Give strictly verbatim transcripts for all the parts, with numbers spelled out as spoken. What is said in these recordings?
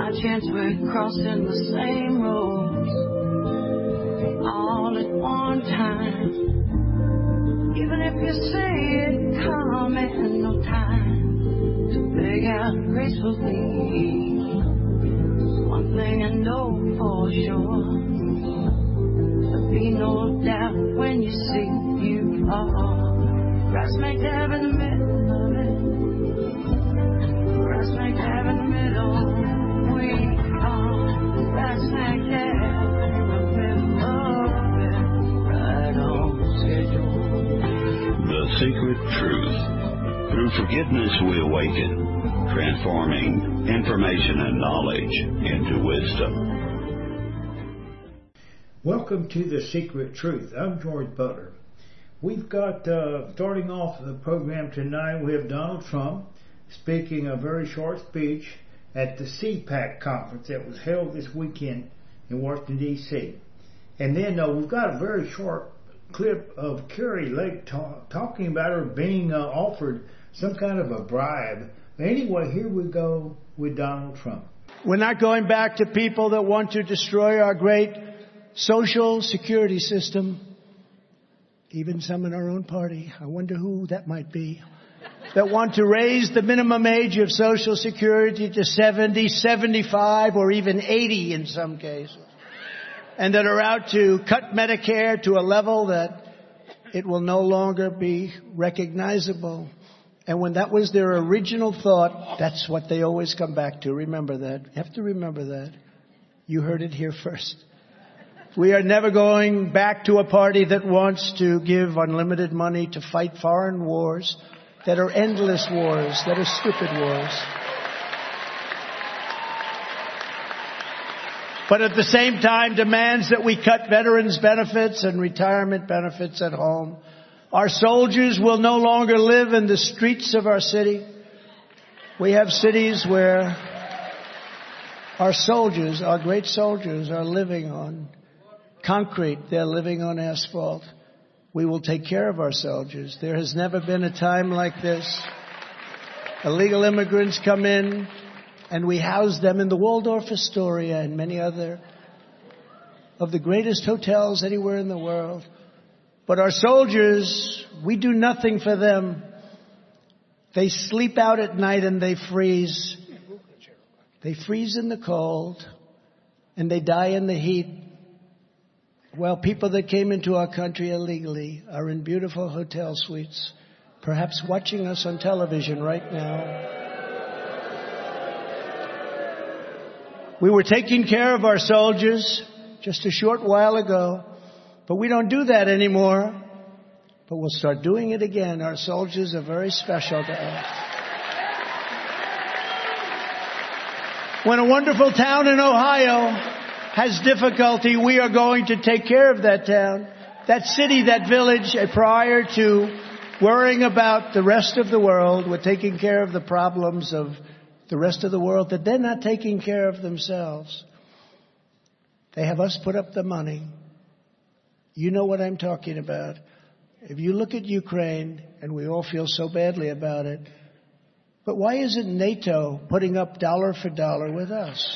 by chance we're crossing the same roads all at one time. Even if you say it come in no time to beg out gracefully. One thing I know for sure, there'll be no doubt when you see you are right smack dab in the middle of it. Right smack dab in the middle. We are right smack dab in the middle of it. Right on schedule. The Secret Truth. Through forgiveness we awaken, transforming information and knowledge into wisdom. Welcome to The Secret Truth. I'm George Butler. We've got, uh, starting off the program tonight, we have Donald Trump speaking a very short speech at the C PAC conference that was held this weekend in Washington, D C And then uh, we've got a very short clip of Kari Lake ta- talking about her being uh, offered some kind of a bribe. Anyway, here we go with Donald Trump. We're not going back to people that want to destroy our great social security system. Even some in our own party. I wonder who that might be. That want to raise the minimum age of Social Security to seventy, seventy-five, or even eighty in some cases. And that are out to cut Medicare to a level that it will no longer be recognizable. And when that was their original thought, that's what they always come back to. Remember that. You have to remember that. You heard it here first. We are never going back to a party that wants to give unlimited money to fight foreign wars that are endless wars, that are stupid wars. But at the same time demands that we cut veterans' benefits and retirement benefits at home. Our soldiers will no longer live in the streets of our city. We have cities where our soldiers, our great soldiers, are living on concrete. They're living on asphalt. We will take care of our soldiers. There has never been a time like this. Illegal immigrants come in, and we house them in the Waldorf Astoria and many other of the greatest hotels anywhere in the world. But our soldiers, we do nothing for them. They sleep out at night and they freeze. They freeze in the cold and they die in the heat. Well, people that came into our country illegally are in beautiful hotel suites, perhaps watching us on television right now. We were taking care of our soldiers just a short while ago, but we don't do that anymore. But we'll start doing it again. Our soldiers are very special to us. When a wonderful town in Ohio has difficulty, we are going to take care of that town, that city, that village, prior to worrying about the rest of the world. We're taking care of the problems of the rest of the world that they're not taking care of themselves. They have us put up the money. You know what I'm talking about. If you look at Ukraine, and we all feel so badly about it, but why isn't NATO putting up dollar for dollar with us?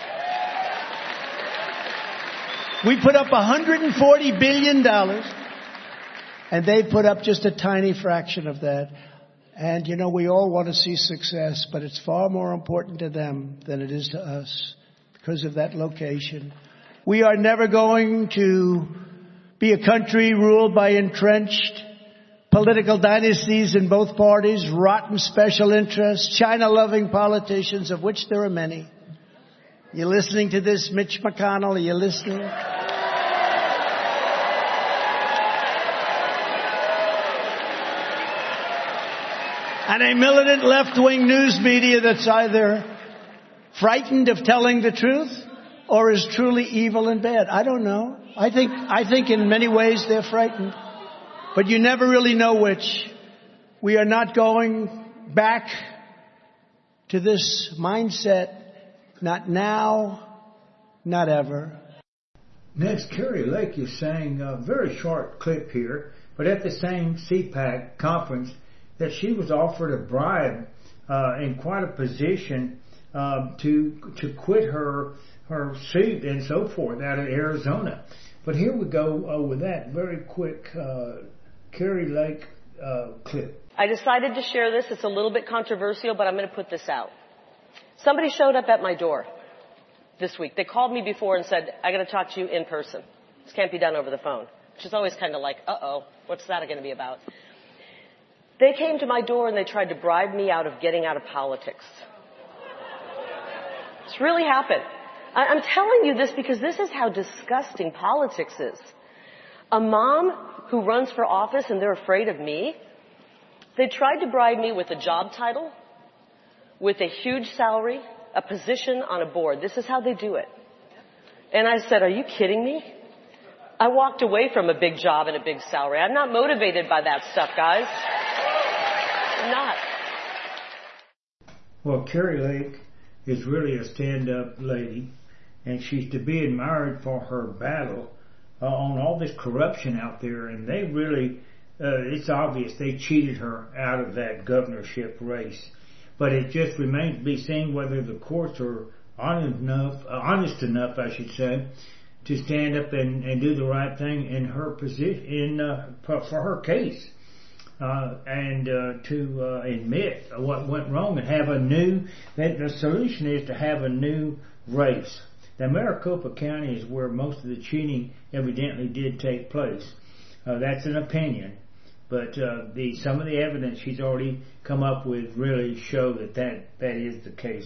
We put up one hundred forty billion dollars, and they put up just a tiny fraction of that. And, you know, we all want to see success, but it's far more important to them than it is to us because of that location. We are never going to be a country ruled by entrenched political dynasties in both parties, rotten special interests, China-loving politicians, of which there are many. You listening to this, Mitch McConnell? Are you listening? And a militant left-wing news media that's either frightened of telling the truth or is truly evil and bad. I don't know. I think, I think in many ways they're frightened. But you never really know which. We are not going back to this mindset. Not now, not ever. Next, Kari Lake is saying a very short clip here, but at the same C PAC conference, that she was offered a bribe uh, in quite a position um, to to quit her her seat and so forth out of Arizona. But here we go uh, with that very quick uh, Kari Lake uh, clip. I decided to share this. It's a little bit controversial, but I'm going to put this out. Somebody showed up at my door this week. They called me before and said, I got to talk to you in person. This can't be done over the phone, which is always kind of like, uh-oh, what's that going to be about? They came to my door and they tried to bribe me out of getting out of politics. It's really happened. I- I'm telling you this because this is how disgusting politics is. A mom who runs for office and they're afraid of me, they tried to bribe me with a job title, with a huge salary, a position on a board. This is how they do it. And I said, are you kidding me? I walked away from a big job and a big salary. I'm not motivated by that stuff, guys. I'm not. Well, Kari Lake is really a stand-up lady, and she's to be admired for her battle uh, on all this corruption out there. And they really, uh, it's obvious they cheated her out of that governorship race. But it just remains to be seen whether the courts are honest enough, uh, honest enough, I should say, to stand up and, and do the right thing in her position, in uh, for, for her case, uh, and uh, to uh, admit what went wrong and have a new. That the solution is to have a new race. Now, Maricopa County is where most of the cheating evidently did take place. Uh, that's an opinion. But uh, the some of the evidence she's already come up with really show that that, that is the case.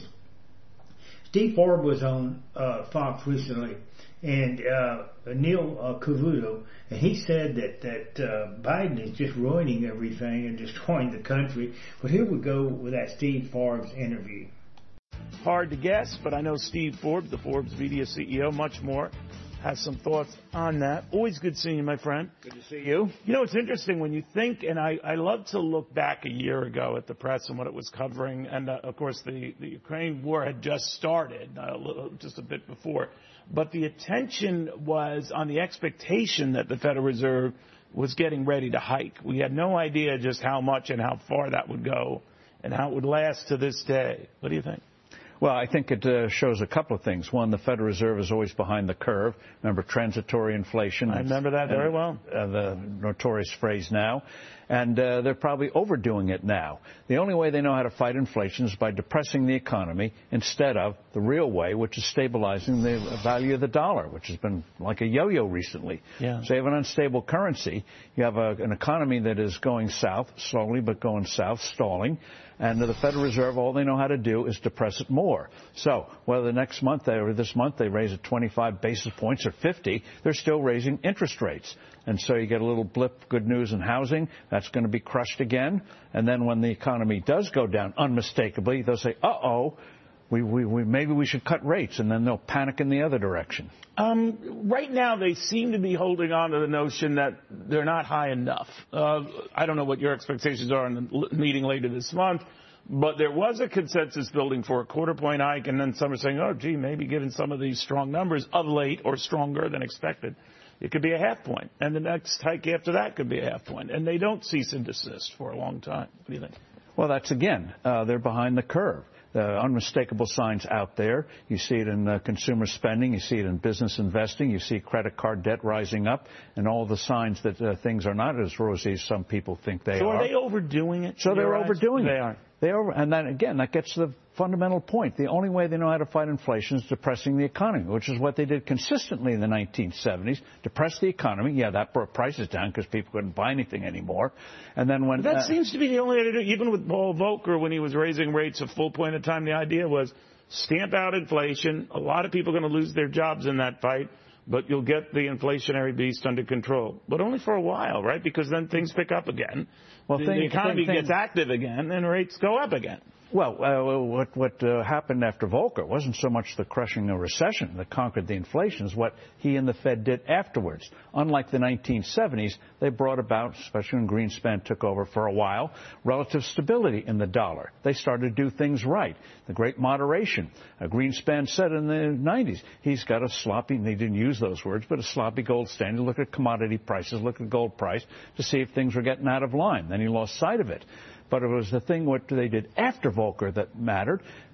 Steve Forbes was on uh, Fox recently, and uh, Neil uh, Cavuto, and he said that that uh, Biden is just ruining everything and destroying the country. Well, here we go with that Steve Forbes interview. Hard to guess, but I know Steve Forbes, the Forbes Media C E O, much more, has some thoughts on that. Always good seeing you, my friend. Good to see you. You know, it's interesting when you think, and I, I love to look back a year ago at the press and what it was covering. And, uh, of course, the, the Ukraine war had just started, uh, a little, just a bit before. But the attention was on the expectation that the Federal Reserve was getting ready to hike. We had no idea just how much and how far that would go and how it would last to this day. What do you think? Well, I think it uh, shows a couple of things. One, the Federal Reserve is always behind the curve. Remember, transitory inflation. I remember that very well. Uh, the notorious phrase now. And uh, they're probably overdoing it now. The only way they know how to fight inflation is by depressing the economy instead of the real way, which is stabilizing the value of the dollar, which has been like a yo-yo recently. Yeah. So you have an unstable currency. You have a, an economy that is going south, slowly but going south, stalling. And the Federal Reserve, all they know how to do is depress it more. So whether next month they, or this month they raise it twenty-five basis points or fifty, they're still raising interest rates. And so you get a little blip, good news in housing. That's going to be crushed again. And then when the economy does go down unmistakably, they'll say, uh-oh, we, we, we, maybe we should cut rates. And then they'll panic in the other direction. Um, right now, they seem to be holding on to the notion that they're not high enough. Uh, I don't know what your expectations are in the meeting later this month, but there was a consensus building for a quarter point hike, and then some are saying, oh, gee, maybe given some of these strong numbers of late or stronger than expected, it could be a half point. And the next hike after that could be a half point. And they don't cease and desist for a long time. What do you think? Well, that's, again, uh, they're behind the curve. The unmistakable signs out there. You see it in uh, consumer spending. You see it in business investing. You see credit card debt rising up and all the signs that uh, things are not as rosy as some people think they so are. So are they overdoing it? So they're overdoing they it. They are. They are. And then, again, that gets to the fundamental point. The only way they know how to fight inflation is depressing the economy, which is what they did consistently in the nineteen seventies. Depress the economy. Yeah, that brought prices down because people couldn't buy anything anymore. And then when... But that uh, seems to be the only way to do it. Even with Paul Volcker, when he was raising rates a full point of time, the idea was stamp out inflation. A lot of people are going to lose their jobs in that fight, but you'll get the inflationary beast under control. But only for a while, right? Because then things pick up again. Well, the, thing, the economy thing, gets thing. active again, and rates go up again. Well, uh, what, what uh, happened after Volcker wasn't so much the crushing of recession that conquered the inflation, as what he and the Fed did afterwards. Unlike the nineteen seventies, they brought about, especially when Greenspan took over for a while, relative stability in the dollar. They started to do things right. The great moderation. Uh, Greenspan said in the nineties, he's got a sloppy, and they didn't use those words, but a sloppy gold standard. Look at commodity prices, look at gold price to see if things were getting out of line. Then he lost sight of it. But it was the thing what they did after Volcker that mattered.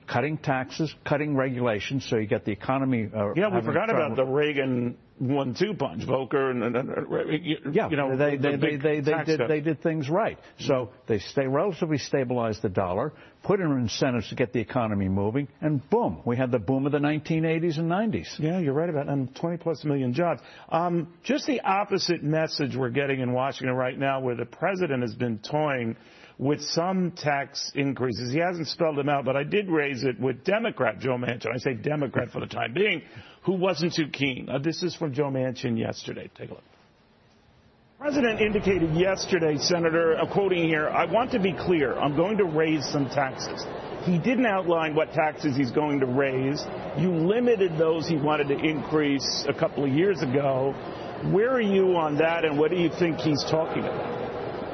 cutting taxes, cutting regulations, so you get the economy. Uh, yeah, we forgot trouble. about the Reagan one two punch, Volcker, and, and, and you, yeah, you know, they the they they, they, they did cuts. they did things right. So they stay relatively stabilized the dollar, put in incentives to get the economy moving, and boom, we had the boom of the nineteen eighties and nineties. Yeah, you're right about and twenty plus million jobs. Um, just the opposite message we're getting in Washington right now, where the president has been toying with some tax increases. He hasn't spelled them out, but I did raise it with Democrat Joe Manchin. I say Democrat for the time being, who wasn't too keen. Uh, this is from Joe Manchin yesterday. Take a look. The president indicated yesterday, Senator, uh, quoting here, I want to be clear, I'm going to raise some taxes. He didn't outline what taxes he's going to raise. You limited those he wanted to increase a couple of years ago. Where are you on that, and what do you think he's talking about?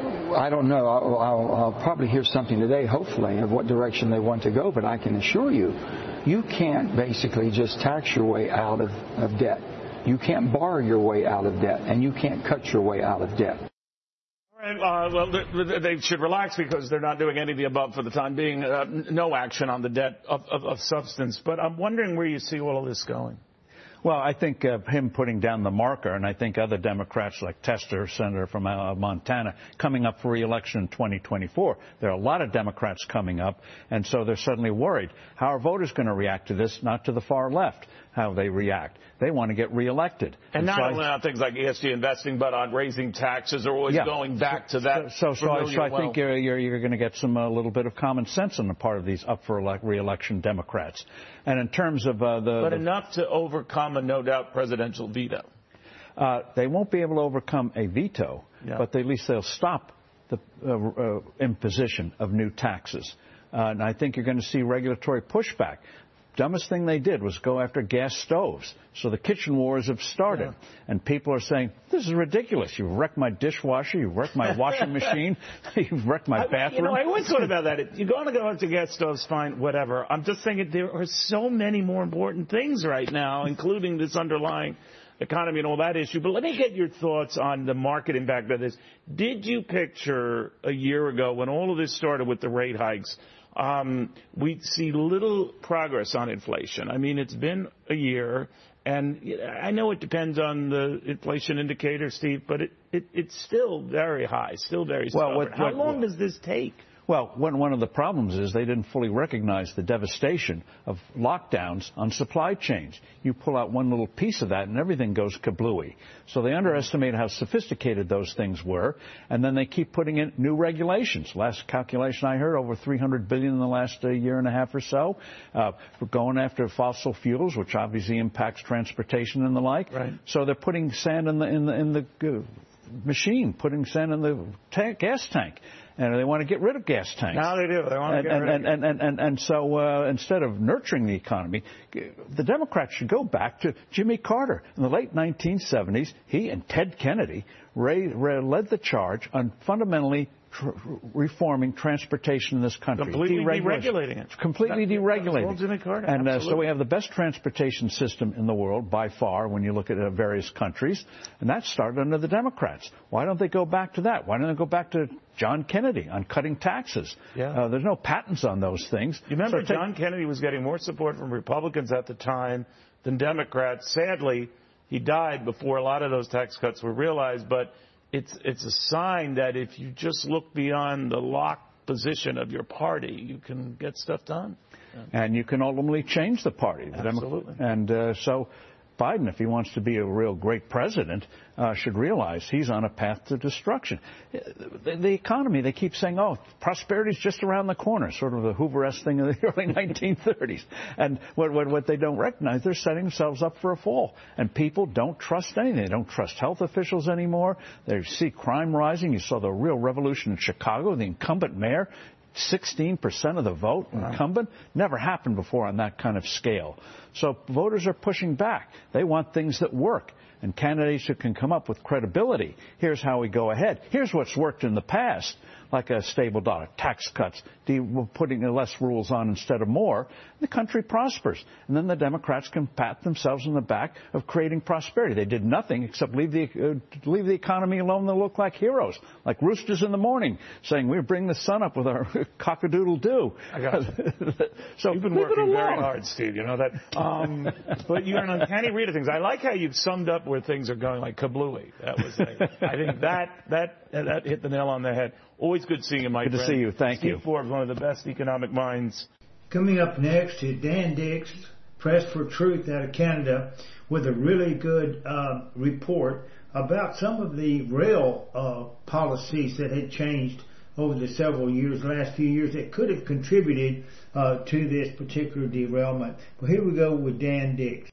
I don't know. I'll, I'll, I'll probably hear something today, hopefully, of what direction they want to go. But I can assure you, you can't basically just tax your way out of, of debt. You can't borrow your way out of debt, and you can't cut your way out of debt. All right, uh, well, they should relax because they're not doing any of the above for the time being. Uh, no action on the debt of, of, of substance. But I'm wondering where you see all of this going. Well, I think uh, him putting down the marker, and I think other Democrats like Tester, senator from uh, Montana, coming up for re-election in twenty twenty-four. There are a lot of Democrats coming up, and so they're suddenly worried. How are voters going to react to this? Not to the far left, how they react. They want to get reelected. And, and not so only I, on things like E S G investing, but on raising taxes, or always yeah. going back to that. So, so, so, I, so I well. think you're, you're, you're going to get some a little bit of common sense on the part of these up for elect, re-election Democrats. And in terms of uh, the... But the, enough to overcome a no doubt presidential veto. Uh, they won't be able to overcome a veto, yeah. but at least they'll stop the uh, uh, imposition of new taxes. Uh, and I think you're going to see regulatory pushback. Dumbest thing they did was go after gas stoves. So the kitchen wars have started. Yeah. And people are saying, this is ridiculous. You've wrecked my dishwasher. You've wrecked my washing machine. You've wrecked my I, bathroom. You know, I always thought about that. You're going to go into gas stoves, fine, whatever. I'm just thinking there are so many more important things right now, including this underlying economy and all that issue. But let me get your thoughts on the market impact of this. Did you picture a year ago when all of this started with the rate hikes, Um, we see little progress on inflation? I mean, it's been a year, and I know it depends on the inflation indicator, Steve, but it, it, it's still very high, still very stubborn. Well, what, How what, long does this take? Well, one, one of the problems is they didn't fully recognize the devastation of lockdowns on supply chains. You pull out one little piece of that and everything goes kablooey. So they underestimated how sophisticated those things were, and then they keep putting in new regulations. Last calculation I heard, over three hundred billion dollars in the last uh, year and a half or so. Uh, we're going after fossil fuels, which obviously impacts transportation and the like. Right. So they're putting sand in the in the in the uh, machine, putting sand in the ta- gas tank. And they want to get rid of gas tanks. Now they do. They want to and, get and, rid and, of and, and, and, and so uh, instead of nurturing the economy, the Democrats should go back to Jimmy Carter. In the late nineteen seventies, he and Ted Kennedy raised, led the charge on fundamentally tr- reforming transportation in this country. Completely deregulating it. Completely that, deregulating Jimmy Carter. And uh, so we have the best transportation system in the world by far when you look at uh, various countries. And that started under the Democrats. Why don't they go back to that? Why don't they go back to John Kennedy on cutting taxes? Yeah. Uh, there's no patents on those things. You remember so John Kennedy was getting more support from Republicans at the time than Democrats. Sadly, he died before a lot of those tax cuts were realized, but it's it's a sign that if you just look beyond the locked position of your party, you can get stuff done. Yeah. And you can ultimately change the party. Absolutely. The and uh, so Biden, if he wants to be a real great president, uh, should realize he's on a path to destruction. The, the economy, they keep saying, oh, prosperity's just around the corner, sort of the Hoover-esque thing of the early nineteen thirties. And what, what, what they don't recognize, they're setting themselves up for a fall. And people don't trust anything. They don't trust health officials anymore. They see crime rising. You saw the real revolution in Chicago, the incumbent mayor, sixteen percent of the vote, incumbent, never happened before on that kind of scale. So voters are pushing back. They want things that work, and candidates who can come up with credibility. Here's how we go ahead. Here's what's worked in the past. like a stable dollar, tax cuts, putting less rules on instead of more, the country prospers. And then the Democrats can pat themselves on the back of creating prosperity. They did nothing except leave the uh, leave the economy alone. They look like heroes, like roosters in the morning, saying we bring the sun up with our cock-a-doodle-doo. I got you. So you've been working very hard, Steve. You know that. Um, but you're an uncanny read of things. I like how you've summed up where things are going, like kablooey. That was. Like, I think that that that hit the nail on the head. Always good seeing you, my friend. Good to see you. Thank Steve you. Forbes, one of the best economic minds. Coming up next is Dan Dix, Press for Truth out of Canada, with a really good uh, report about some of the rail uh, policies that had changed over the several years, last few years, that could have contributed uh, to this particular derailment. Well, here we go with Dan Dix.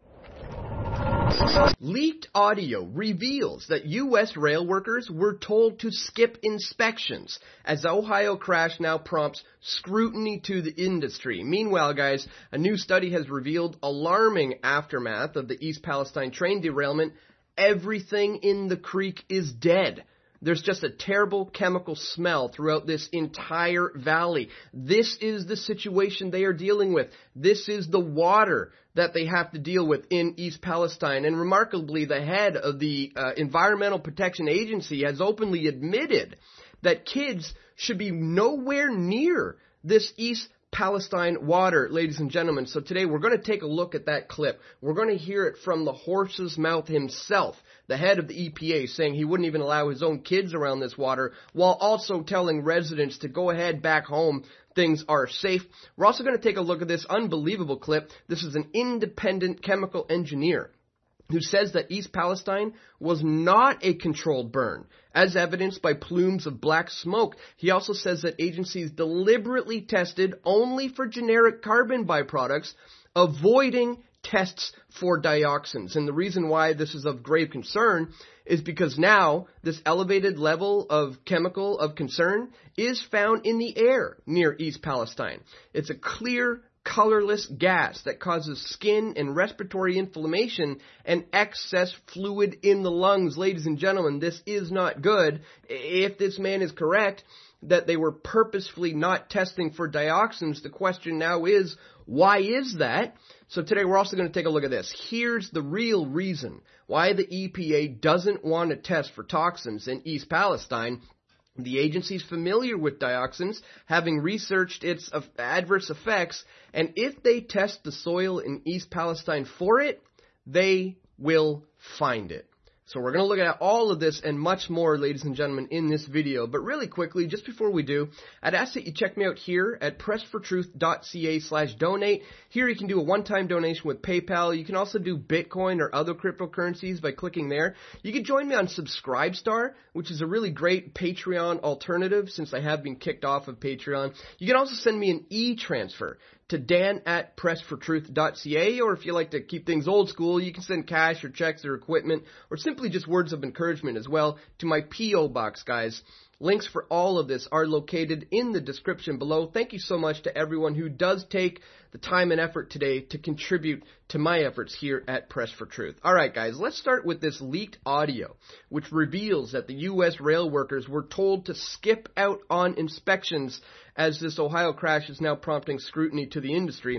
Leaked audio reveals that U S rail workers were told to skip inspections as the Ohio crash now prompts scrutiny to the industry. Meanwhile, guys, a new study has revealed alarming aftermath of the East Palestine train derailment. Everything in the creek is dead. There's just a terrible chemical smell throughout this entire valley. This is the situation they are dealing with. This is the water that they have to deal with in East Palestine. And remarkably, the head of the uh, Environmental Protection Agency has openly admitted that kids should be nowhere near this East Palestine water, ladies and gentlemen. So today we're going to take a look at that clip. We're going to hear it from the horse's mouth himself, the head of the E P A, saying he wouldn't even allow his own kids around this water, while also telling residents to go ahead back home. Things are safe. We're also going to take a look at this unbelievable clip. This is an independent chemical engineer who says that East Palestine was not a controlled burn, as evidenced by plumes of black smoke. He also says that agencies deliberately tested only for generic carbon byproducts, avoiding tests for dioxins. And the reason why this is of grave concern is because now this elevated level of chemical of concern is found in the air near East Palestine. It's a clear, colorless gas that causes skin and respiratory inflammation and excess fluid in the lungs. Ladies and gentlemen, this is not good. If this man is correct that they were purposefully not testing for dioxins, the question now is, why is that? So today we're also going to take a look at this. Here's the real reason why the E P A doesn't want to test for toxins in East Palestine. The agency's familiar with dioxins, having researched its adverse effects, and if they test the soil in East Palestine for it, they will find it. So we're going to look at all of this and much more, ladies and gentlemen, in this video. But really quickly, just before we do, I'd ask that you check me out here at pressfortruth.ca slash donate. Here you can do a one-time donation with PayPal. You can also do Bitcoin or other cryptocurrencies by clicking there. You can join me on Subscribestar, which is a really great Patreon alternative since I have been kicked off of Patreon. You can also send me an e-transfer to Dan at pressfortruth.ca, or if you like to keep things old school, you can send cash or checks or equipment, or simply just words of encouragement as well to my P O box, guys. Links for all of this are located in the description below. Thank you so much to everyone who does take the time and effort today to contribute to my efforts here at Press for Truth. All right, guys, let's start with this leaked audio, which reveals that the U S rail workers were told to skip out on inspections as this Ohio crash is now prompting scrutiny to the industry.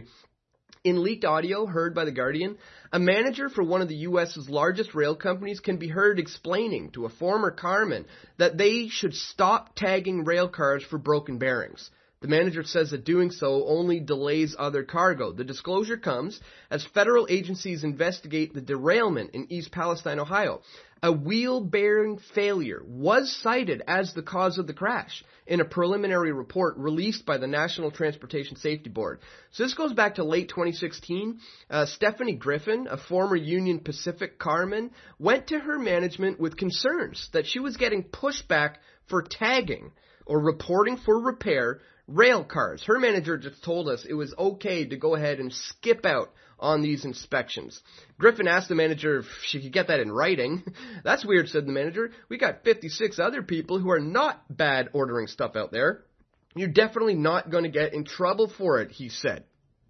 In leaked audio heard by The Guardian, a manager for one of the U S's largest rail companies can be heard explaining to a former carman that they should stop tagging rail cars for broken bearings. The manager says that doing so only delays other cargo. The disclosure comes as federal agencies investigate the derailment in East Palestine, Ohio. A wheel bearing failure was cited as the cause of the crash in a preliminary report released by the National Transportation Safety Board. So this goes back to late twenty sixteen. Uh, Stephanie Griffin, a former Union Pacific carman, went to her management with concerns that she was getting pushback for tagging or reporting for repair rail cars. Her manager just told us it was okay to go ahead and skip out on these inspections. Griffin asked the manager if she could get that in writing. That's weird, said the manager. We got fifty-six other people who are not bad ordering stuff out there. You're definitely not going to get in trouble for it, he said.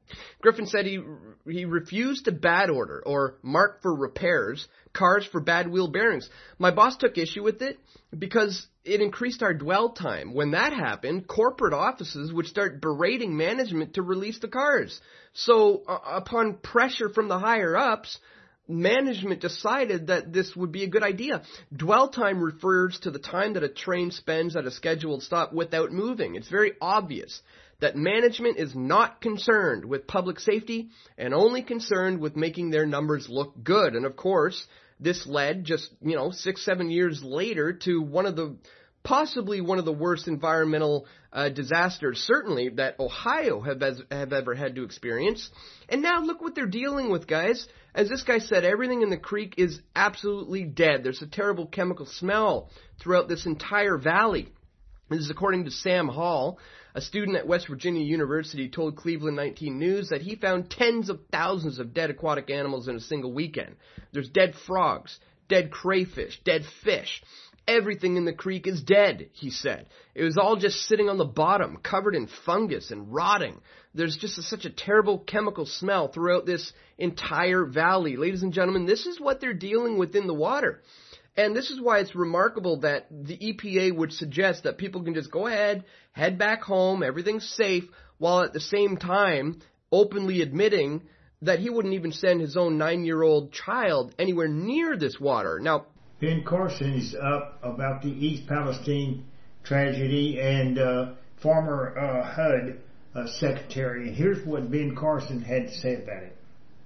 Griffin said he he refused to bad order or mark for repairs cars for bad wheel bearings. My boss took issue with it because it increased our dwell time. When that happened, corporate offices would start berating management to release the cars. So uh, upon pressure from the higher ups, management decided that this would be a good idea. Dwell time refers to the time that a train spends at a scheduled stop without moving. It's very obvious that management is not concerned with public safety and only concerned with making their numbers look good. And of course, this led just, you know, six, seven years later to one of the, possibly one of the worst environmental uh, disasters, certainly, that Ohio have, as, have ever had to experience. And now look what they're dealing with, guys. As this guy said, everything in the creek is absolutely dead. There's a terrible chemical smell throughout this entire valley. This is according to Sam Hall, a student at West Virginia University, told Cleveland nineteen News that he found tens of thousands of dead aquatic animals in a single weekend. There's dead frogs, dead crayfish, dead fish. Everything in the creek is dead, he said. It was all just sitting on the bottom, covered in fungus and rotting. There's just a, such a terrible chemical smell throughout this entire valley. Ladies and gentlemen, this is what they're dealing with in the water. And this is why it's remarkable that the E P A would suggest that people can just go ahead, head back home, everything's safe, while at the same time openly admitting that he wouldn't even send his own nine-year-old child anywhere near this water. Now, Ben Carson is up about the East Palestine tragedy and uh, former uh, H U D uh, secretary. And here's what Ben Carson had to say about it.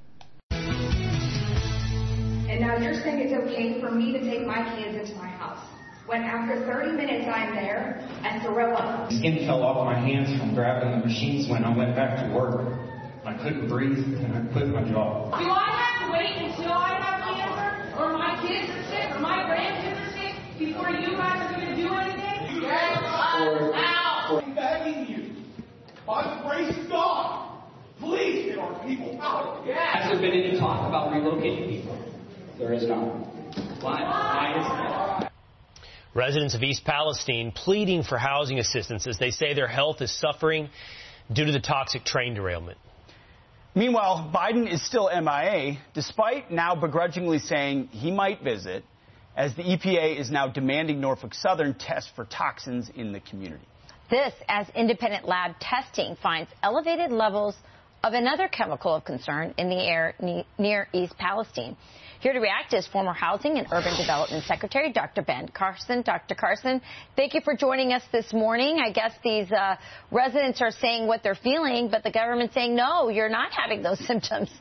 And now you're saying it's okay for me to take my kids into my house, when after thirty minutes I'm there and throw up. Skin fell off my hands from grabbing the machines when I went back to work. I couldn't breathe and I quit my job. Do I have to wait until I have cancer, or my kids are sick, or my grandkids are sick, before you guys are going to do anything? Get us out! I'm begging you, by the grace of God, please get our people out. Yes. Has there been any talk about relocating people? There is not. Why? Why is that? Residents of East Palestine pleading for housing assistance as they say their health is suffering due to the toxic train derailment. Meanwhile, Biden is still M I A, despite now begrudgingly saying he might visit, as the E P A is now demanding Norfolk Southern test for toxins in the community. This as independent lab testing finds elevated levels of another chemical of concern in the air near East Palestine. Here to react is former Housing and Urban Development Secretary Doctor Ben Carson. Doctor Carson, thank you for joining us this morning. I guess these uh, residents are saying what they're feeling, but the government's saying, no, you're not having those symptoms.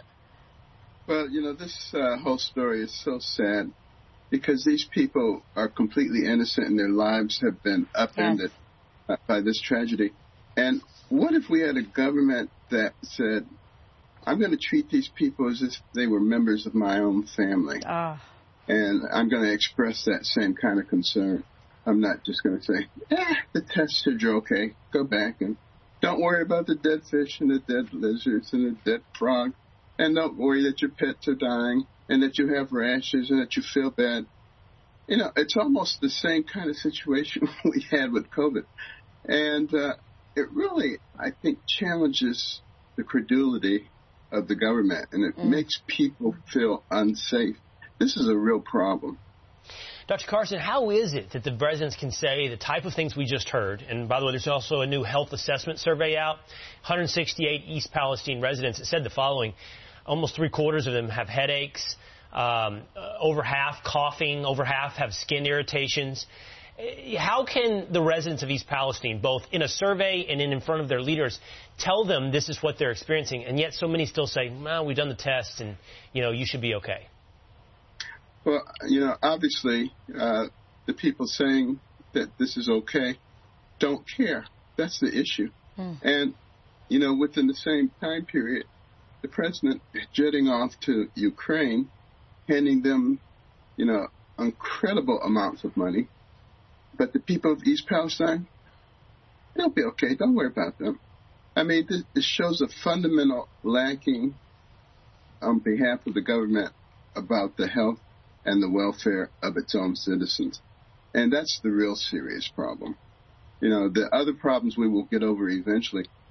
Well, you know, this uh, whole story is so sad because these people are completely innocent and their lives have been upended yes. by this tragedy. And what if we had a government that said, I'm going to treat these people as if they were members of my own family. Oh. And I'm going to express that same kind of concern. I'm not just going to say, eh, the tests are okay. Go back and don't worry about the dead fish and the dead lizards and the dead frog. And don't worry that your pets are dying and that you have rashes and that you feel bad. You know, it's almost the same kind of situation we had with COVID. And uh, it really, I think, challenges the credulity of the government, and it mm. makes people feel unsafe. This is a real problem. Doctor Carson, how is it that the residents can say the type of things we just heard, and by the way, there's also a new health assessment survey out, one hundred sixty-eight East Palestine residents, it said the following: almost three quarters of them have headaches, um, over half coughing, over half have skin irritations. How can the residents of East Palestine, both in a survey and in, in front of their leaders, tell them this is what they're experiencing, and yet so many still say, well, we've done the test, and, you know, you should be okay? Well, you know, obviously, uh, the people saying that this is okay don't care. That's the issue. Hmm. And, you know, within the same time period, the president jetting off to Ukraine, handing them, you know, incredible amounts of money. But the people of East Palestine, they'll be okay. Don't worry about them. I mean, this, this shows a fundamental lacking on behalf of the government about the health and the welfare of its own citizens. And that's the real serious problem. You know, the other problems we will get over eventually.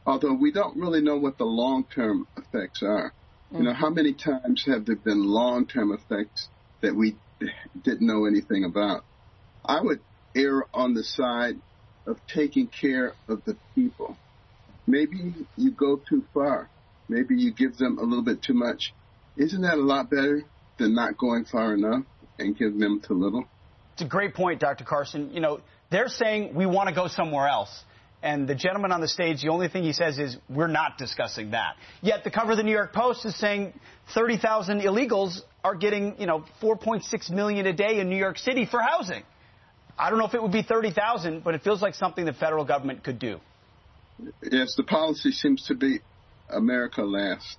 although we don't really know what the long-term effects are. Mm-hmm. You know, how many times have there been long-term effects that we didn't know anything about? I would err on the side of taking care of the people. Maybe you go too far. Maybe you give them a little bit too much. Isn't that a lot better than not going far enough and giving them too little? It's a great point, Doctor Carson. You know, they're saying we want to go somewhere else. And the gentleman on the stage, the only thing he says is, we're not discussing that. Yet the cover of the New York Post is saying thirty thousand illegals are getting, you know, four point six million dollars a day in New York City for housing. I don't know if it would be thirty thousand, but it feels like something the federal government could do. Yes, the policy seems to be America last.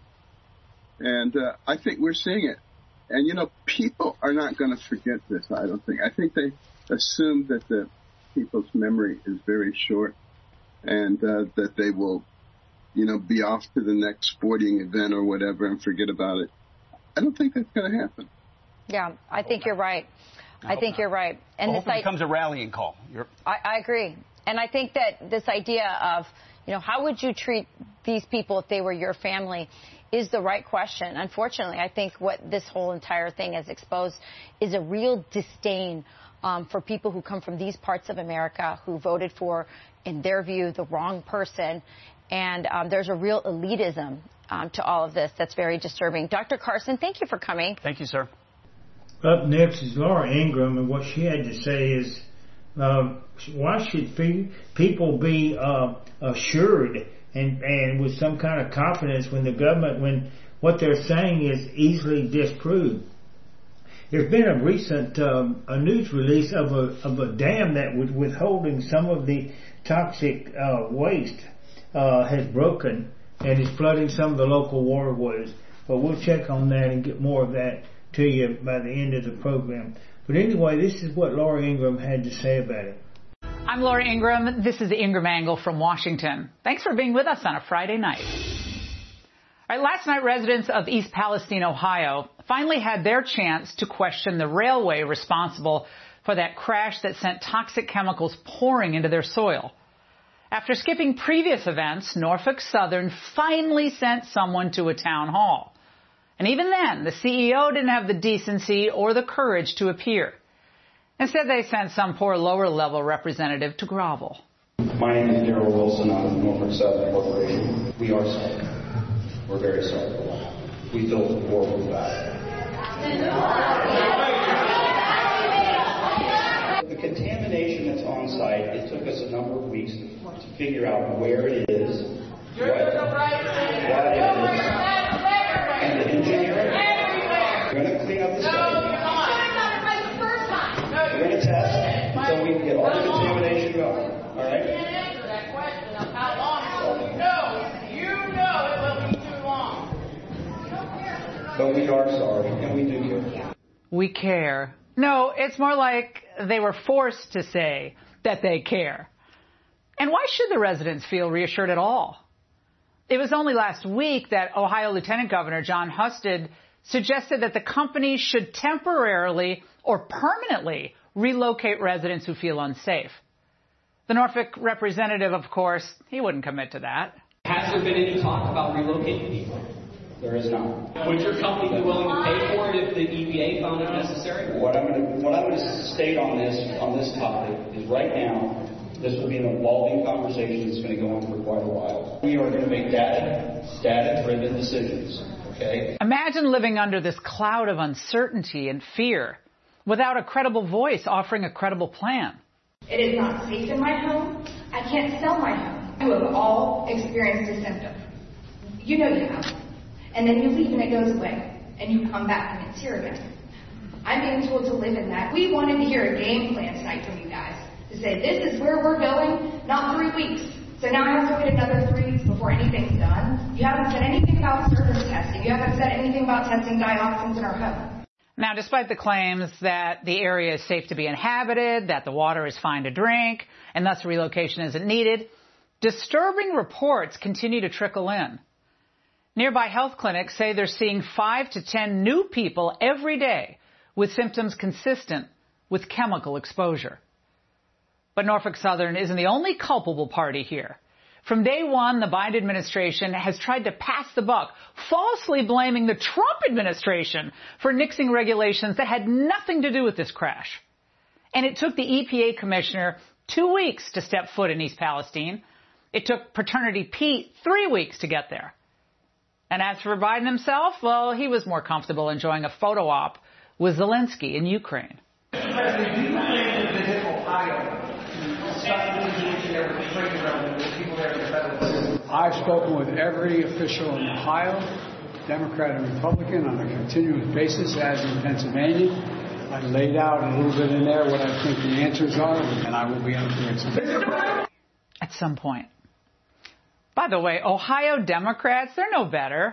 And uh, I think we're seeing it. And, you know, people are not going to forget this, I don't think. I think they assume that the people's memory is very short and uh, that they will, you know, be off to the next sporting event or whatever and forget about it. I don't think that's going to happen. Yeah, I think you're right. I, I think not. you're right. And well, this I hope it becomes a rallying call. I, I agree. And I think that this idea of, you know, how would you treat these people if they were your family is the right question. Unfortunately, I think what this whole entire thing has exposed is a real disdain um, for people who come from these parts of America who voted for, in their view, the wrong person. And um, there's a real elitism um, to all of this that's very disturbing. Doctor Carson, thank you for coming. Thank you, sir. Up next is Laura Ingraham, and what she had to say is, uh, why should people be uh, assured and, and with some kind of confidence when the government, when what they're saying is easily disproved? There's been a recent um, a news release of a of a dam that was withholding some of the toxic uh, waste uh, has broken and is flooding some of the local waterways. But we'll check on that and get more of that to you by the end of the program. But anyway, this is what Laura Ingraham had to say about it. I'm Laura Ingraham. This is the Ingraham Angle from Washington. Thanks for being with us on a Friday night. All right, last night, residents of East Palestine, Ohio, finally had their chance to question the railway responsible for that crash that sent toxic chemicals pouring into their soil. After skipping previous events, Norfolk Southern finally sent someone to a town hall. And even then, the C E O didn't have the decency or the courage to appear. Instead, they sent some poor lower-level representative to grovel. My name is Darrell Wilson. I'm with Norfolk Southern Corporation. We are sorry. We're very sorry for that. We feel horrible about it. The contamination that's on site, it took us a number of weeks to figure out where it is, what, what it is, and to engineer it. We're going to clean up the site. We're going to test until we can get all the contamination going. All right? You can't answer that question of how long it will. You know, you know it will be too long. But we are sorry, and we do care. We care. No, it's more like they were forced to say that they care. And why should the residents feel reassured at all? It was only last week that Ohio Lieutenant Governor Jon Husted suggested that the company should temporarily or permanently relocate residents who feel unsafe. The Norfolk representative, of course, he wouldn't commit to that. Has there been any talk about relocating people? There is not. Would your company be willing to pay for it if the E P A found it necessary? What I'm going to, what I'm going to state on this on this topic is right now, this will be an evolving conversation that's going to go on for quite a while. We are going to make data, data-driven decisions, okay? Imagine living under this cloud of uncertainty and fear without a credible voice offering a credible plan. It is not safe in my home. I can't sell my home. You have all experienced a symptom. You know you have. And then you leave and it goes away. And you come back and it's here again. I'm being told to live in that. We wanted to hear a game plan tonight from you guys. To say, this is where we're going, not three weeks. So now I have to wait another three weeks before anything's done. You haven't said anything about surface testing. You haven't said anything about testing dioxins in our home. Now, despite the claims that the area is safe to be inhabited, that the water is fine to drink, and thus relocation isn't needed, disturbing reports continue to trickle in. Nearby health clinics say they're seeing five to ten new people every day with symptoms consistent with chemical exposure. But Norfolk Southern isn't the only culpable party here. From day one, the Biden administration has tried to pass the buck, falsely blaming the Trump administration for nixing regulations that had nothing to do with this crash. And it took the E P A commissioner two weeks to step foot in East Palestine. It took Paternity Pete three weeks to get there. And as for Biden himself, well, he was more comfortable enjoying a photo op with Zelensky in Ukraine. President, do you plan to visit Ohio to discuss the situation there with the trade development with people there in the federal? I've spoken with every official in Ohio, Democrat and Republican, on a continuous basis, as in Pennsylvania. I laid out a little bit in there what I think the answers are, and I will be answering some. At some point. By the way, Ohio Democrats, they're no better.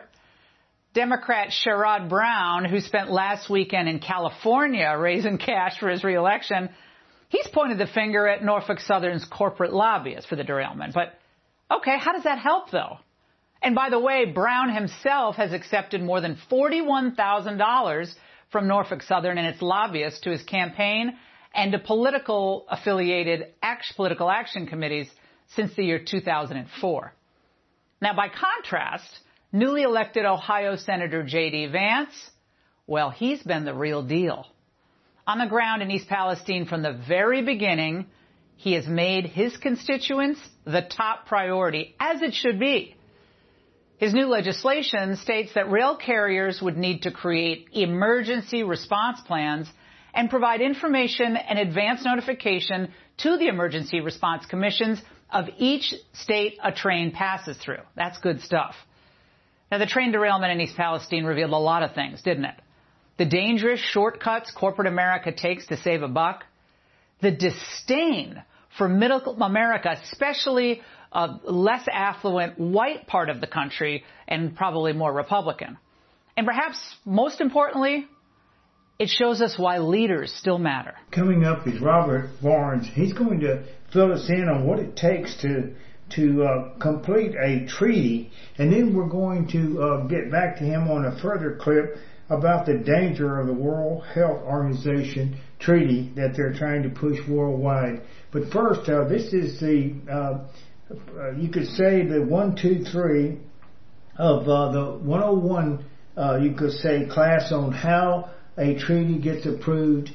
Democrat Sherrod Brown, who spent last weekend in California raising cash for his reelection, he's pointed the finger at Norfolk Southern's corporate lobbyists for the derailment. But, okay, how does that help, though? And by the way, Brown himself has accepted more than forty-one thousand dollars from Norfolk Southern and its lobbyists to his campaign and to political affiliated act, political action committees since the year two thousand four. Now, by contrast, newly elected Ohio Senator J D Vance, well, he's been the real deal. On the ground in East Palestine from the very beginning, he has made his constituents the top priority, as it should be. His new legislation states that rail carriers would need to create emergency response plans and provide information and advance notification to the emergency response commissions of each state a train passes through. That's good stuff. Now, the train derailment in East Palestine revealed a lot of things, didn't it? The dangerous shortcuts corporate America takes to save a buck. The disdain for middle America, especially a less affluent white part of the country and probably more Republican. And perhaps most importantly, it shows us why leaders still matter. Coming up is Robert Barnes. He's going to fill us in on what it takes to to uh, complete a treaty, and then we're going to uh, get back to him on a further clip about the danger of the World Health Organization treaty that they're trying to push worldwide. But first, uh, this is the, uh, uh, you could say the one, two, three of uh, the one oh one, uh, you could say, class on how a treaty gets approved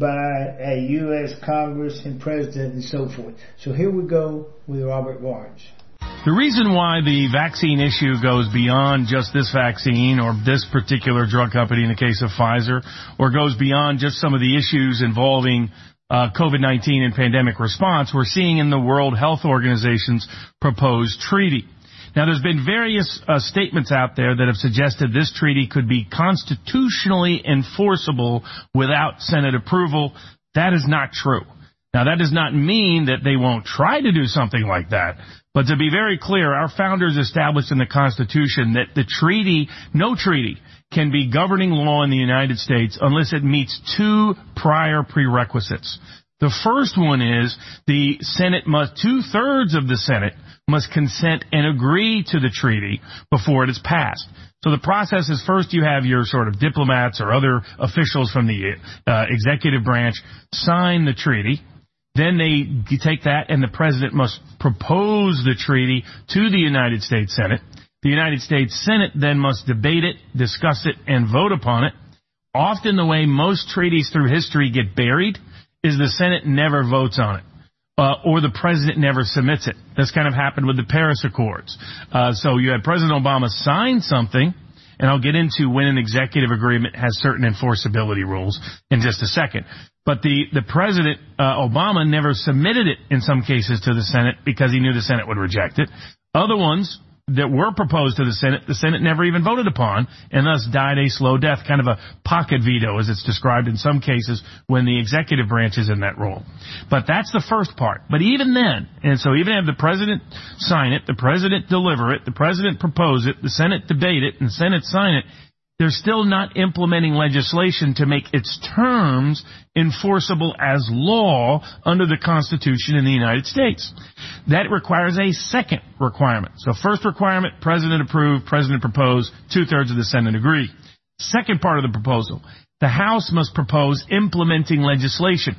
by a U S Congress and President and so forth. So here we go with Robert Barnes. The reason why the vaccine issue goes beyond just this vaccine or this particular drug company in the case of Pfizer, or goes beyond just some of the issues involving uh, COVID nineteen and pandemic response, we're seeing in the World Health Organization's proposed treaty. Now, there's been various uh, statements out there that have suggested this treaty could be constitutionally enforceable without Senate approval. That is not true. Now, that does not mean that they won't try to do something like that. But to be very clear, our founders established in the Constitution that the treaty, no treaty, can be governing law in the United States unless it meets two prior prerequisites. The first one is the Senate must, two-thirds of the Senate must consent and agree to the treaty before it is passed. So the process is first you have your sort of diplomats or other officials from the uh, executive branch sign the treaty. Then they take that and the president must propose the treaty to the United States Senate. The United States Senate then must debate it, discuss it, and vote upon it. Often the way most treaties through history get buried is the Senate never votes on it. Uh, or the president never submits it. This kind of happened with the Paris Accords. Uh, so you had President Obama sign something, and I'll get into when an executive agreement has certain enforceability rules in just a second. But the, the president, uh, Obama, never submitted it in some cases to the Senate because he knew the Senate would reject it. Other ones that were proposed to the Senate, the Senate never even voted upon, and thus died a slow death, kind of a pocket veto, as it's described in some cases when the executive branch is in that role. But that's the first part. But even then, and so even if the president sign it, the president deliver it, the president propose it, the Senate debate it, and the Senate sign it, they're still not implementing legislation to make its terms enforceable as law under the Constitution in the United States. That requires a second requirement. So first requirement, president approved, president proposed, two-thirds of the Senate agree. Second part of the proposal, the House must propose implementing legislation.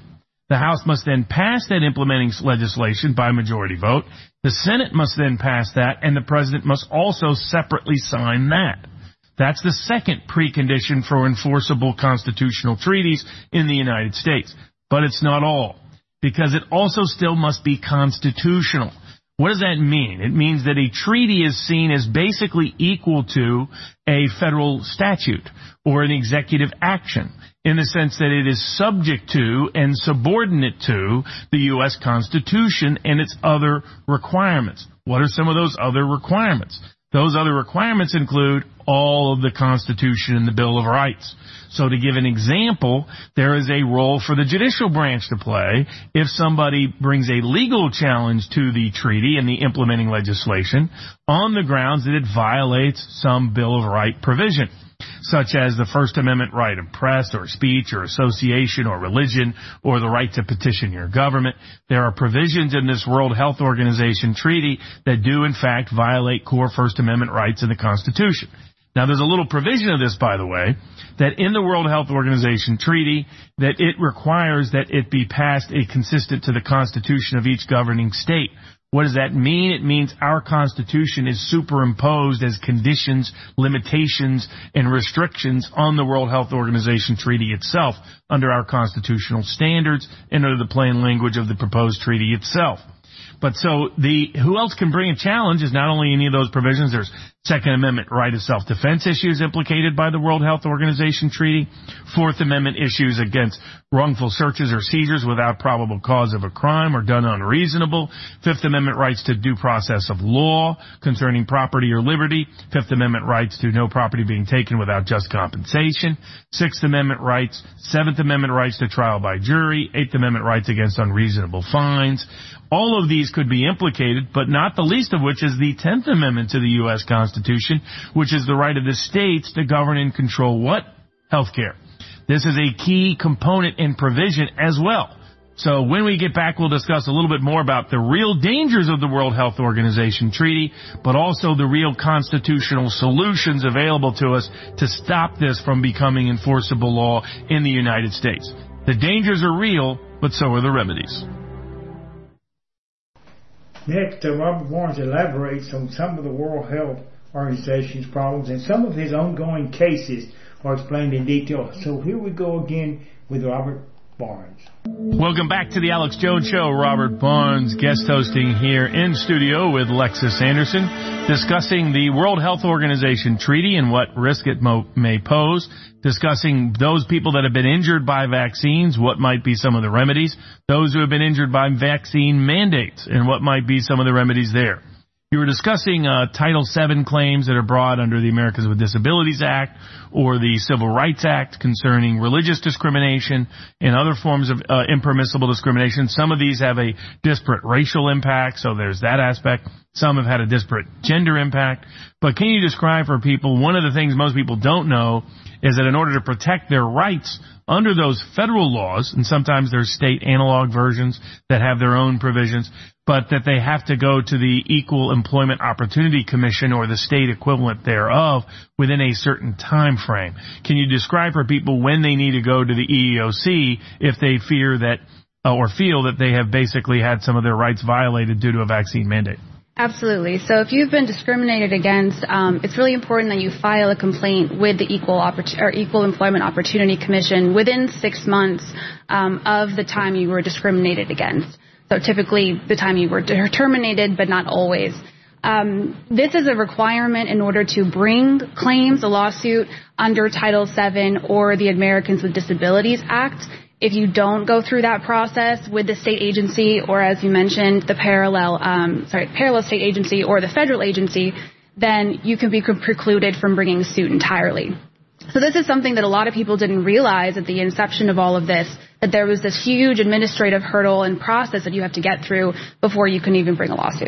The House must then pass that implementing legislation by majority vote. The Senate must then pass that, and the President must also separately sign that. That's the second precondition for enforceable constitutional treaties in the United States. But it's not all, because it also still must be constitutional. What does that mean? It means that a treaty is seen as basically equal to a federal statute or an executive action, in the sense that it is subject to and subordinate to the U S Constitution and its other requirements. What are some of those other requirements? Those other requirements include all of the Constitution and the Bill of Rights. So to give an example, there is a role for the judicial branch to play if somebody brings a legal challenge to the treaty and the implementing legislation on the grounds that it violates some Bill of Rights provision, such as the First Amendment right of press or speech or association or religion or the right to petition your government. There are provisions in this World Health Organization treaty that do, in fact, violate core First Amendment rights in the Constitution. Now, there's a little provision of this, by the way, that in the World Health Organization treaty, that it requires that it be passed a consistent to the Constitution of each governing state. What does that mean? It means our Constitution is superimposed as conditions, limitations, and restrictions on the World Health Organization treaty itself under our constitutional standards and under the plain language of the proposed treaty itself. But so the who else can bring a challenge is not only any of those provisions. There's Second Amendment right of self-defense issues implicated by the World Health Organization treaty, Fourth Amendment issues against wrongful searches or seizures without probable cause of a crime or done unreasonable, Fifth Amendment rights to due process of law concerning property or liberty, Fifth Amendment rights to no property being taken without just compensation, Sixth Amendment rights, Seventh Amendment rights to trial by jury, Eighth Amendment rights against unreasonable fines. All of these could be implicated, but not the least of which is the Tenth Amendment to the U S Constitution, which is the right of the states to govern and control what? Healthcare. This is a key component and provision as well. So when we get back, we'll discuss a little bit more about the real dangers of the World Health Organization treaty, but also the real constitutional solutions available to us to stop this from becoming enforceable law in the United States. The dangers are real, but so are the remedies. Next, uh, Robert Barnes elaborates on some of the World Health Organization's problems, and some of his ongoing cases are explained in detail. So here we go again with Robert Barnes. Welcome back to the Alex Jones Show. Robert Barnes guest hosting here in studio with Lexus Anderson, discussing the World Health Organization treaty and what risk it mo- may pose, discussing those people that have been injured by vaccines, what might be some of the remedies, those who have been injured by vaccine mandates, and what might be some of the remedies there. You were discussing uh, Title seven claims that are brought under the Americans with Disabilities Act or the Civil Rights Act concerning religious discrimination and other forms of uh, impermissible discrimination. Some of these have a disparate racial impact, so there's that aspect. Some have had a disparate gender impact. But can you describe for people, one of the things most people don't know is that in order to protect their rights under those federal laws, and sometimes there's state analog versions that have their own provisions, but that they have to go to the Equal Employment Opportunity Commission or the state equivalent thereof within a certain time frame. Can you describe for people when they need to go to the E E O C if they fear that uh, or feel that they have basically had some of their rights violated due to a vaccine mandate? Absolutely. So if you've been discriminated against, um, it's really important that you file a complaint with the Equal, Oppor- or Equal Employment Opportunity Commission within six months um, of the time you were discriminated against. So typically the time you were terminated, but not always. Um, this is a requirement in order to bring claims, a lawsuit under Title seven or the Americans with Disabilities Act. If you don't go through that process with the state agency, or as you mentioned, the parallel, um, sorry, parallel state agency or the federal agency, then you can be precluded from bringing a suit entirely. So this is something that a lot of people didn't realize at the inception of all of this, that there was this huge administrative hurdle and process that you have to get through before you can even bring a lawsuit.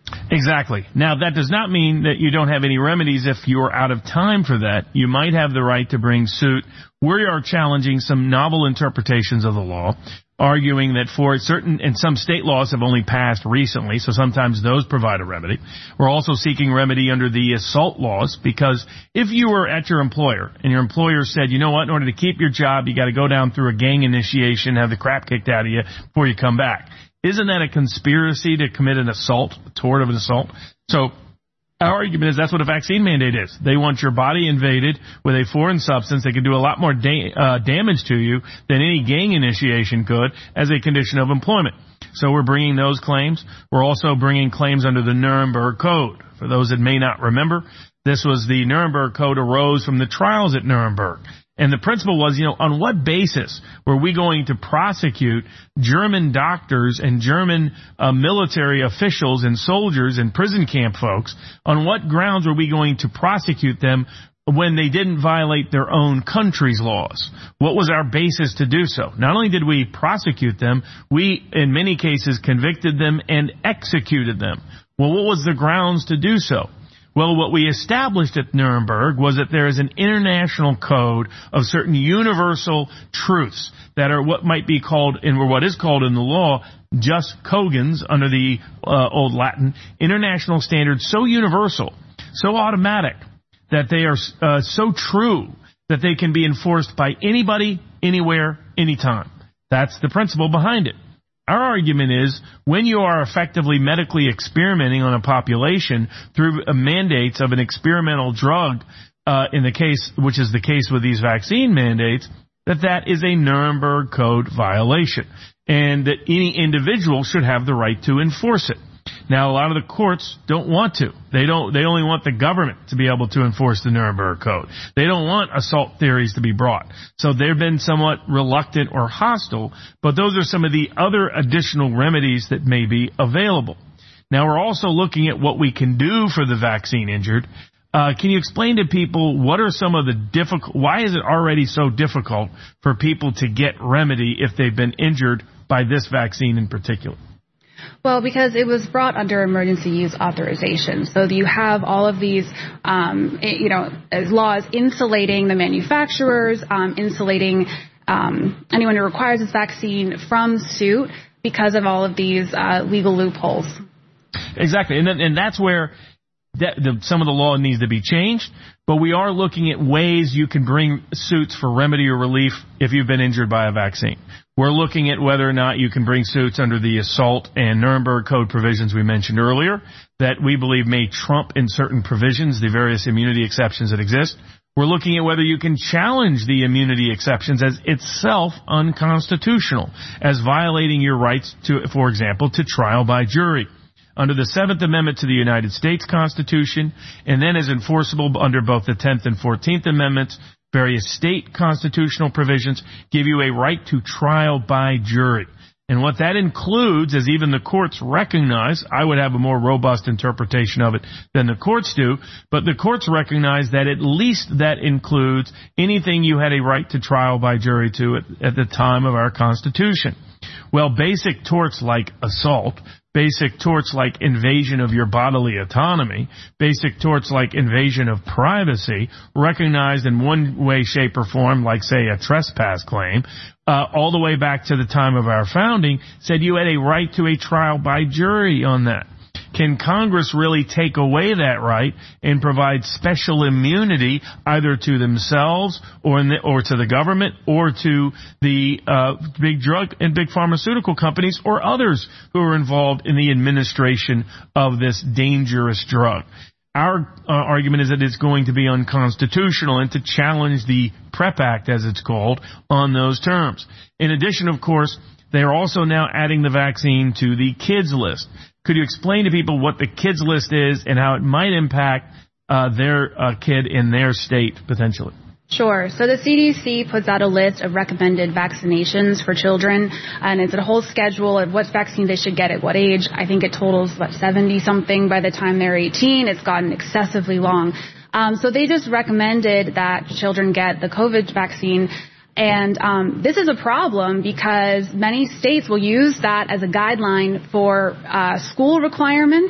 Exactly. Now, that does not mean that you don't have any remedies if you're out of time for that. You might have the right to bring suit. We are challenging some novel interpretations of the law, arguing that for certain, and some state laws have only passed recently, so sometimes those provide a remedy. We're also seeking remedy under the assault laws, because if you were at your employer and your employer said, you know what, in order to keep your job, you got to go down through a gang initiation, have the crap kicked out of you before you come back. Isn't that a conspiracy to commit an assault, a tort of an assault? So our argument is that's what a vaccine mandate is. They want your body invaded with a foreign substance that can do a lot more da- uh, damage to you than any gang initiation could as a condition of employment. So we're bringing those claims. We're also bringing claims under the Nuremberg Code. For those that may not remember, this was the Nuremberg Code arose from the trials at Nuremberg. And the principle was, you know, on what basis were we going to prosecute German doctors and German uh, military officials and soldiers and prison camp folks? On what grounds were we going to prosecute them when they didn't violate their own country's laws? What was our basis to do so? Not only did we prosecute them, we, in many cases, convicted them and executed them. Well, what was the grounds to do so? Well, what we established at Nuremberg was that there is an international code of certain universal truths that are what might be called, in what is called in the law, jus cogens under the uh, Old Latin, international standards so universal, so automatic, that they are uh, so true that they can be enforced by anybody, anywhere, anytime. That's the principle behind it. Our argument is when you are effectively medically experimenting on a population through mandates of an experimental drug, uh, in the case, which is the case with these vaccine mandates, that that is a Nuremberg Code violation, and that any individual should have the right to enforce it. Now, a lot of the courts don't want to. They don't. They only want the government to be able to enforce the Nuremberg Code. They don't want assault theories to be brought. So they've been somewhat reluctant or hostile, but those are some of the other additional remedies that may be available. Now, we're also looking at what we can do for the vaccine injured. Uh, can you explain to people what are some of the difficult, why is it already so difficult for people to get remedy if they've been injured by this vaccine in particular? Well, because it was brought under emergency use authorization. So you have all of these, um, you know, laws insulating the manufacturers, um, insulating um, anyone who requires this vaccine from suit because of all of these uh, legal loopholes. Exactly. And, then, and that's where that, the, some of the law needs to be changed. But we are looking at ways you can bring suits for remedy or relief if you've been injured by a vaccine. We're looking at whether or not you can bring suits under the assault and Nuremberg Code provisions we mentioned earlier that we believe may trump in certain provisions the various immunity exceptions that exist. We're looking at whether you can challenge the immunity exceptions as itself unconstitutional, as violating your rights to, for example, to trial by jury under the Seventh Amendment to the United States Constitution, and then as enforceable under both the Tenth and Fourteenth Amendments. Various state constitutional provisions give you a right to trial by jury. And what that includes, as even the courts recognize, I would have a more robust interpretation of it than the courts do, but the courts recognize that at least that includes anything you had a right to trial by jury to at, at the time of our Constitution. Well, basic torts like assault, basic torts like invasion of your bodily autonomy, basic torts like invasion of privacy, recognized in one way, shape, or form, like, say, a trespass claim, uh, all the way back to the time of our founding, said you had a right to a trial by jury on that. Can Congress really take away that right and provide special immunity either to themselves or in the, or to the government or to the uh, big drug and big pharmaceutical companies or others who are involved in the administration of this dangerous drug? Our uh, argument is that it's going to be unconstitutional and to challenge the PrEP Act, as it's called, on those terms. In addition, of course, they are also now adding the vaccine to the kids list. Could you explain to people what the kids list is and how it might impact uh, their uh, kid in their state potentially? Sure. So the C D C puts out a list of recommended vaccinations for children, and it's a whole schedule of what vaccine they should get at what age. I think it totals about seventy-something by the time they're eighteen. It's gotten excessively long. Um, so they just recommended that children get the COVID vaccine. And um, this is a problem because many states will use that as a guideline for uh, school requirements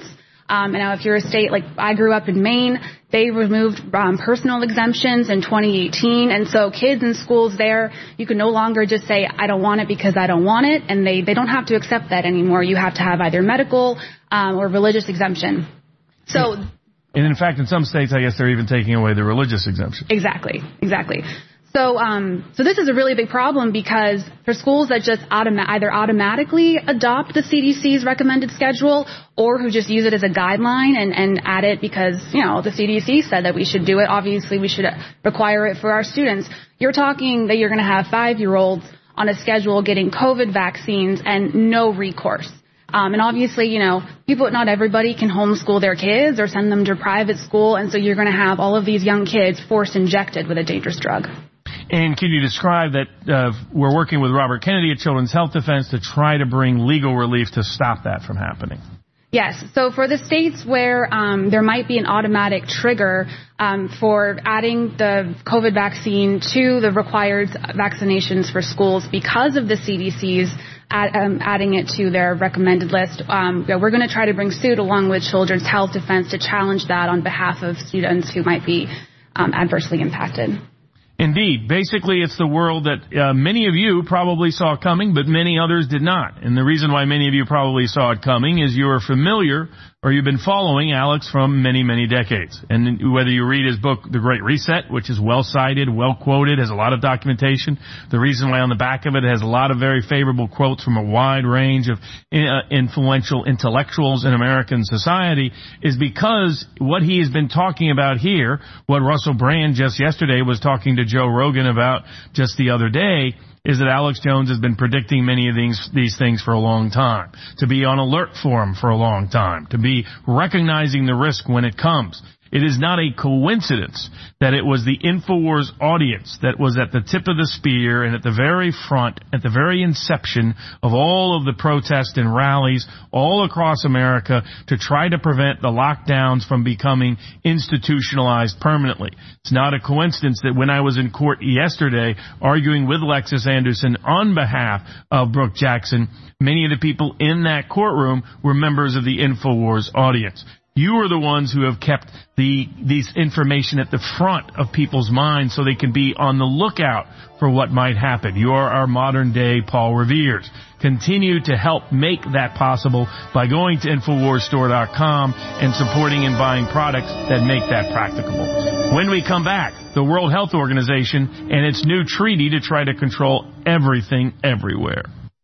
Um, and now if you're a state, like I grew up in Maine, they removed um, personal exemptions in twenty eighteen. And so kids in schools there, you can no longer just say, I don't want it because I don't want it. And they, they don't have to accept that anymore. You have to have either medical um, or religious exemption. So, and in fact, in some states, I guess they're even taking away the religious exemption. Exactly, exactly. So, um, so this is a really big problem because for schools that just automa- either automatically adopt the C D C's recommended schedule or who just use it as a guideline and, and add it because, you know, the C D C said that we should do it. Obviously, we should require it for our students. You're talking that you're going to have five-year-olds on a schedule getting COVID vaccines and no recourse. Um, and obviously, you know, people, not everybody can homeschool their kids or send them to private school. And so you're going to have all of these young kids force injected with a dangerous drug. And can you describe that uh, we're working with Robert Kennedy at Children's Health Defense to try to bring legal relief to stop that from happening? Yes. So for the states where um, there might be an automatic trigger um, for adding the COVID vaccine to the required vaccinations for schools because of the C D C's add, um, adding it to their recommended list, um, you know, we're going to try to bring suit along with Children's Health Defense to challenge that on behalf of students who might be um, adversely impacted. Indeed. Basically, it's the world that uh, many of you probably saw coming, but many others did not. And the reason why many of you probably saw it coming is you are familiar or you've been following Alex from many, many decades. And whether you read his book, The Great Reset, which is well-cited, well-quoted, has a lot of documentation. The reason why on the back of it has a lot of very favorable quotes from a wide range of uh, influential intellectuals in American society is because what he has been talking about here, what Russell Brand just yesterday was talking to Joe Rogan about just the other day, is that Alex Jones has been predicting many of these, these things for a long time, to be on alert for them for a long time, to be recognizing the risk when it comes. It is not a coincidence that it was the InfoWars audience that was at the tip of the spear and at the very front, at the very inception of all of the protests and rallies all across America to try to prevent the lockdowns from becoming institutionalized permanently. It's not a coincidence that when I was in court yesterday arguing with Lexis Anderson on behalf of Brooke Jackson, many of the people in that courtroom were members of the InfoWars audience. You are the ones who have kept the these information at the front of people's minds so they can be on the lookout for what might happen. You are our modern-day Paul Revere's. Continue to help make that possible by going to Infowars Store dot com and supporting and buying products that make that practicable. When we come back, the World Health Organization and its new treaty to try to control everything everywhere.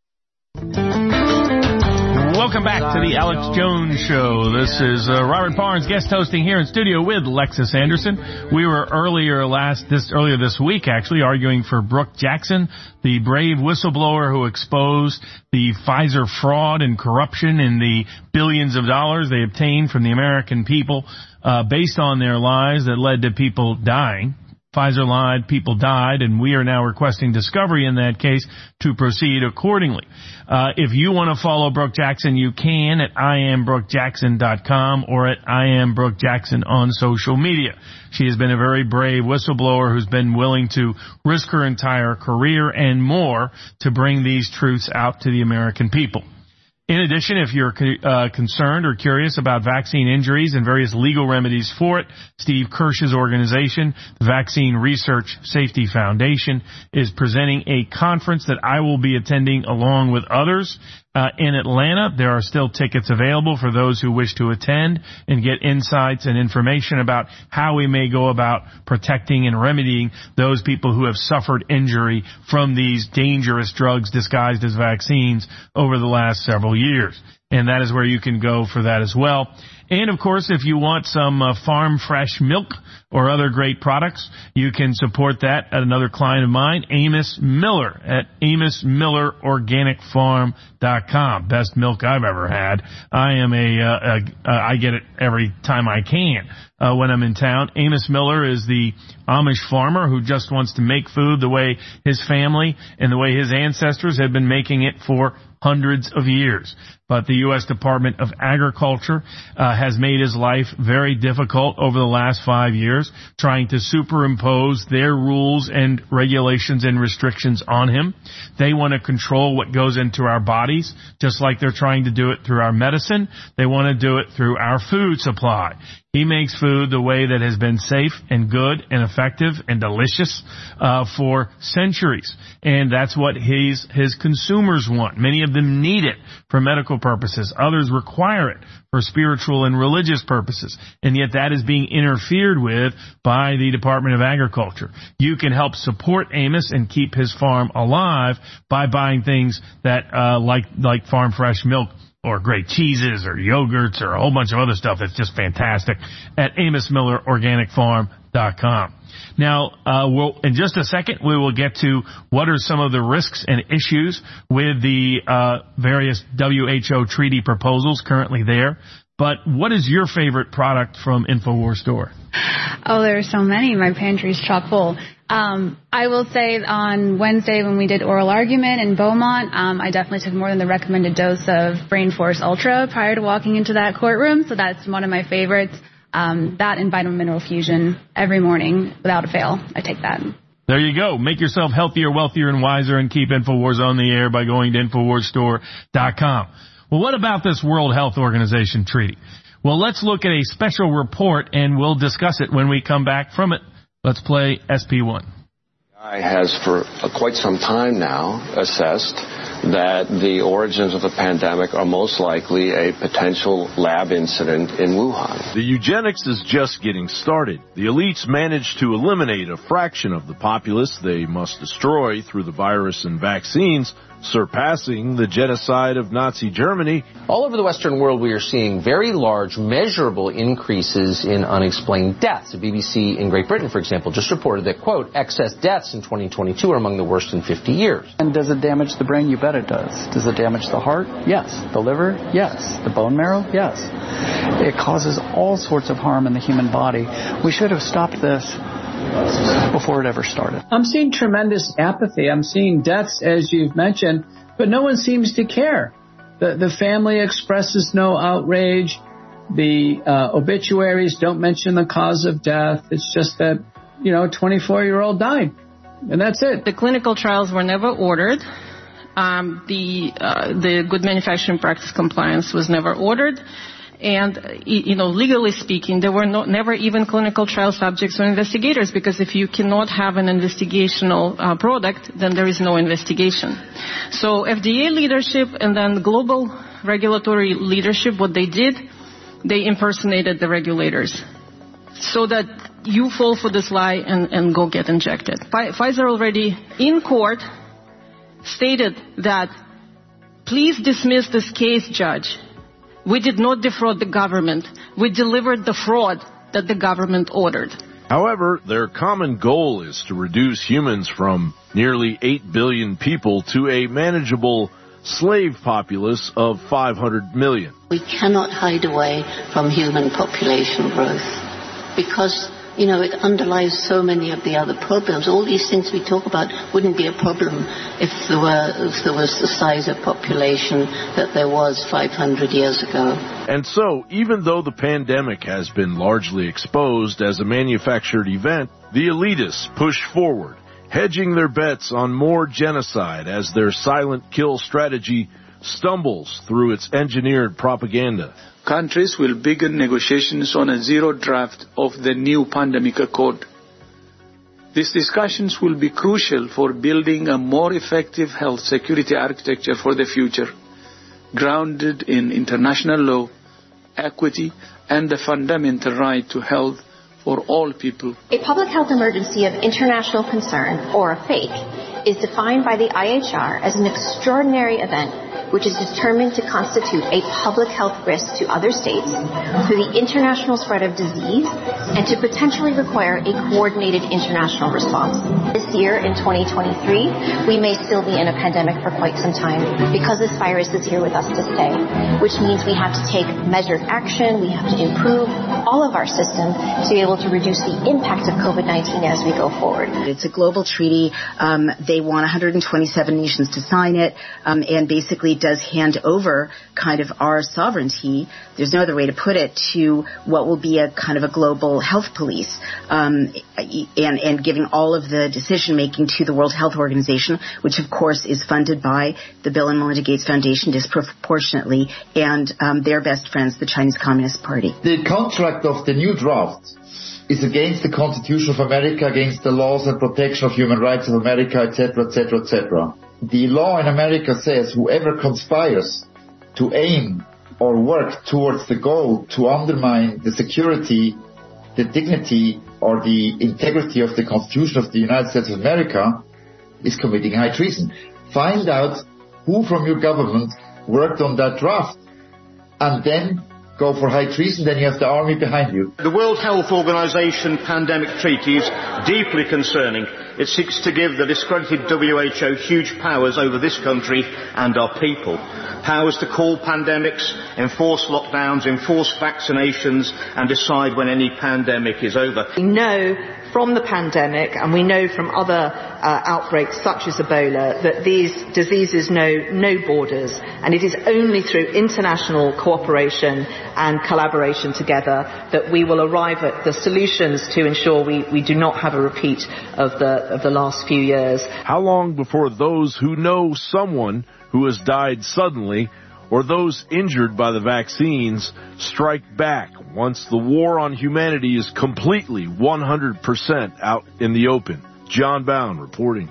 Welcome back to the Alex Jones Show. This is uh, Robert Barnes guest hosting here in studio with Lexis Anderson. We were earlier last this earlier this week actually arguing for Brooke Jackson, the brave whistleblower who exposed the Pfizer fraud and corruption in the billions of dollars they obtained from the American people uh, based on their lies that led to people dying. Pfizer lied, people died, and we are now requesting discovery in that case to proceed accordingly. Uh, if you want to follow Brooke Jackson, you can at I am Brooke Jackson dot com or at I am Brooke Jackson on social media. She has been a very brave whistleblower who's been willing to risk her entire career and more to bring these truths out to the American people. In addition, if you're uh, concerned or curious about vaccine injuries and various legal remedies for it, Steve Kirsch's organization, the Vaccine Research Safety Foundation, is presenting a conference that I will be attending along with others uh, in Atlanta. There are still tickets available for those who wish to attend and get insights and information about how we may go about protecting and remedying those people who have suffered injury from these dangerous drugs disguised as vaccines over the last several years. And that is where you can go for that as well. And, of course, if you want some uh, farm fresh milk or other great products, you can support that at another client of mine, Amos Miller, at amos miller organic farm dot com. Best milk I've ever had. I am a, uh, a uh, I get it every time I can uh, when I'm in town. Amos Miller is the Amish farmer who just wants to make food the way his family and the way his ancestors have been making it for hundreds of years. But the U S Department of Agriculture uh, uh, has made his life very difficult over the last five years, trying to superimpose their rules and regulations and restrictions on him. They want to control what goes into our bodies, just like they're trying to do it through our medicine. They want to do it through our food supply. He makes food the way that has been safe and good and effective and delicious uh, for centuries. And that's what his, his consumers want. Many of them need it for medical purposes. Others require it for spiritual and religious purposes. And yet that is being interfered with by the Department of Agriculture. You can help support Amos and keep his farm alive by buying things that uh, like like farm fresh milk, or great cheeses, or yogurts, or a whole bunch of other stuff that's just fantastic at amos miller organic farm dot com. Now, uh, we'll, in just a second, we will get to what are some of the risks and issues with the uh, various W H O treaty proposals currently there. But what is your favorite product from InfoWars Store? Oh, there are so many. My pantry's chock full. Um, I will say on Wednesday when we did oral argument in Beaumont, um, I definitely took more than the recommended dose of Brain Force Ultra prior to walking into that courtroom, so that's one of my favorites. Um, that and Vitamin Mineral Fusion every morning without a fail. I take that. There you go. Make yourself healthier, wealthier, and wiser, and keep InfoWars on the air by going to infowars store dot com. Well, what about this World Health Organization treaty? Well, let's look at a special report, and we'll discuss it when we come back from it. Let's play S P one. I has for quite some time now assessed that the origins of the pandemic are most likely a potential lab incident in Wuhan. The eugenics is just getting started. The elites managed to eliminate a fraction of the populace they must destroy through the virus and vaccines, surpassing the genocide of Nazi Germany. All over the Western world, we are seeing very large, measurable increases in unexplained deaths. The B B C in Great Britain, for example, just reported that, quote, excess deaths in twenty twenty-two are among the worst in fifty years. And does it damage the brain? You bet it does. Does it damage the heart? Yes. The liver? Yes. The bone marrow? Yes. It causes all sorts of harm in the human body. We should have stopped this before it ever started. I'm seeing tremendous apathy. I'm seeing deaths, as you've mentioned, but no one seems to care. The, the family expresses no outrage. The uh, obituaries don't mention the cause of death. It's just that, you know, a twenty-four-year-old died, and that's it. The clinical trials were never ordered. Um, the uh, the good manufacturing practice compliance was never ordered. And, you know, legally speaking, there were no, never even clinical trial subjects or investigators, because if you cannot have an investigational uh, product, then there is no investigation. So F D A leadership and then global regulatory leadership, what they did, they impersonated the regulators so that you fall for this lie and, and go get injected. Pfizer already in court stated that, please dismiss this case, Judge. We did not defraud the government. We delivered the fraud that the government ordered. However, their common goal is to reduce humans from nearly eight billion people to a manageable slave populace of five hundred million. We cannot hide away from human population growth because, you know, it underlies so many of the other problems. All these things we talk about wouldn't be a problem if there were if there was the size of population that there was five hundred years ago. And so, even though the pandemic has been largely exposed as a manufactured event, the elitists push forward, hedging their bets on more genocide as their silent kill strategy stumbles through its engineered propaganda. Countries will begin negotiations on a zero draft of the new pandemic accord. These discussions will be crucial for building a more effective health security architecture for the future, grounded in international law, equity, and the fundamental right to health for all people. A public health emergency of international concern, or a FAIC, is defined by the I H R as an extraordinary event which is determined to constitute a public health risk to other states through the international spread of disease and to potentially require a coordinated international response. This year, in twenty twenty-three, we may still be in a pandemic for quite some time because this virus is here with us to stay, which means we have to take measured action, we have to improve all of our system to be able to reduce the impact of COVID nineteen as we go forward. It's a global treaty. Um, they want one hundred twenty-seven nations to sign it, um, and basically does hand over kind of our sovereignty, there's no other way to put it, to what will be a kind of a global health police, um, and, and giving all of the decision making to the World Health Organization, which of course is funded by the Bill and Melinda Gates Foundation disproportionately, and um, their best friends, the Chinese Communist Party. The contract of the new draft is against the Constitution of America, against the laws and protection of human rights of America, et cetera, et cetera, et cetera. The law in America says whoever conspires to aim or work towards the goal to undermine the security, the dignity, or the integrity of the Constitution of the United States of America is committing high treason. Find out who from your government worked on that draft, and then go for high treason, then you have the army behind you. The World Health Organization pandemic treaty is deeply concerning. It seeks to give the discredited W H O huge powers over this country and our people. Powers to call pandemics, enforce lockdowns, enforce vaccinations, and decide when any pandemic is over. We know from the pandemic, and we know from other uh, outbreaks such as Ebola, that these diseases know no borders, and it is only through international cooperation and collaboration together that we will arrive at the solutions to ensure we, we do not have a repeat of the, of the last few years. How long before those who know someone who has died suddenly or those injured by the vaccines strike back once the war on humanity is completely one hundred percent out in the open? John Bound reporting.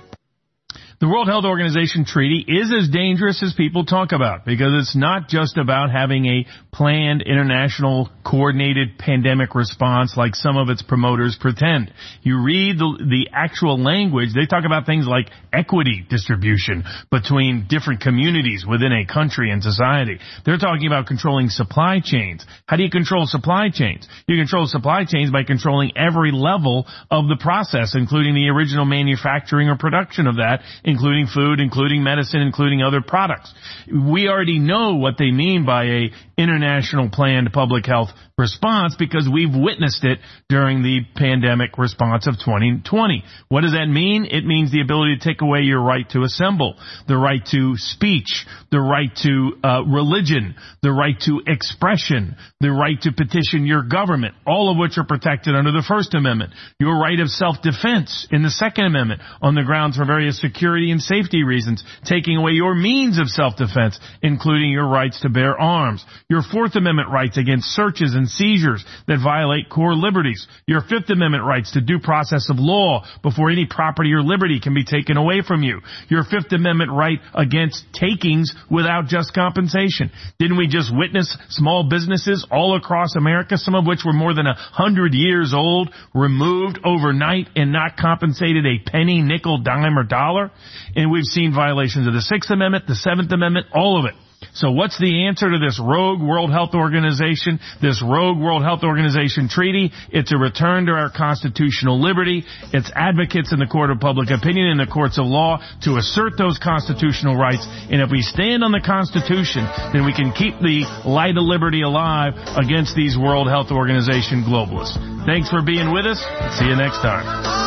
The World Health Organization treaty is as dangerous as people talk about, because it's not just about having a planned international coordinated pandemic response like some of its promoters pretend. You read the, the actual language, they talk about things like equity distribution between different communities within a country and society. They're talking about controlling supply chains. How do you control supply chains? You control supply chains by controlling every level of the process, including the original manufacturing or production of that, including food, including medicine, including other products. We already know what they mean by a international planned public health response because we've witnessed it during the pandemic response of twenty twenty. What does that mean? It means the ability to take away your right to assemble, the right to speech, the right to uh, religion, the right to expression, the right to petition your government, all of which are protected under the First Amendment. Your right of self-defense in the Second Amendment on the grounds for various security and safety reasons, taking away your means of self-defense, including your rights to bear arms. Your Fourth Amendment rights against searches and seizures that violate core liberties. Your Fifth Amendment rights to due process of law before any property or liberty can be taken away from you. Your Fifth Amendment right against takings without just compensation. Didn't we just witness small businesses all across America, some of which were more than a hundred years old, removed overnight and not compensated a penny, nickel, dime, or dollar? And we've seen violations of the Sixth Amendment, the Seventh Amendment, all of it. So what's the answer to this rogue World Health Organization, this rogue World Health Organization treaty? It's a return to our constitutional liberty. It's advocates in the court of public opinion and the courts of law to assert those constitutional rights. And if we stand on the Constitution, then we can keep the light of liberty alive against these World Health Organization globalists. Thanks for being with us. See you next time.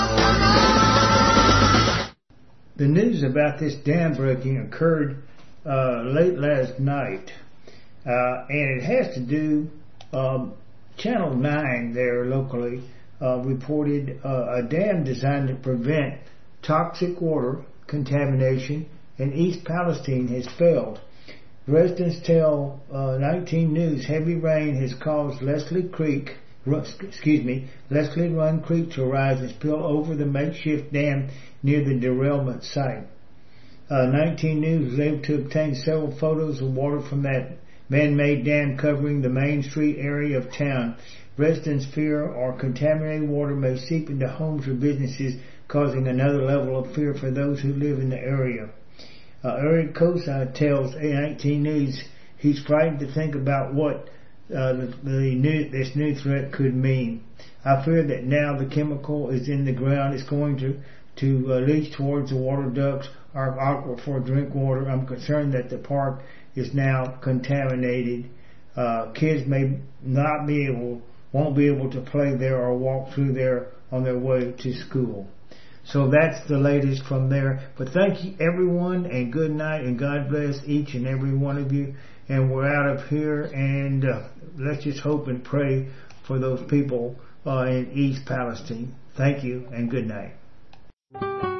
The news about this dam breaking occurred Uh, late last night, uh, and it has to do, um, Channel nine there locally uh, reported uh, a dam designed to prevent toxic water contamination in East Palestine has failed. Residents tell uh, nineteen News heavy rain has caused Leslie Creek, excuse me, Leslie Run Creek to rise and spill over the makeshift dam near the derailment site. Uh, nineteen News was able to obtain several photos of water from that man-made dam covering the Main Street area of town. Residents fear our contaminated water may seep into homes or businesses, causing another level of fear for those who live in the area. Uh, Eric Kosa tells nineteen News he's frightened to think about what uh, the, the new, this new threat could mean. I fear that now the chemical is in the ground, it's going to, to uh, leach towards the water ducts, our aquifer for drink water. I'm concerned that the park is now contaminated. Uh, kids may not be able won't be able to play there or walk through there on their way to school. So that's the latest from there. But thank you everyone, and good night, and God bless each and every one of you. And we're out of here, and uh, let's just hope and pray for those people uh, in East Palestine. Thank you, and good night.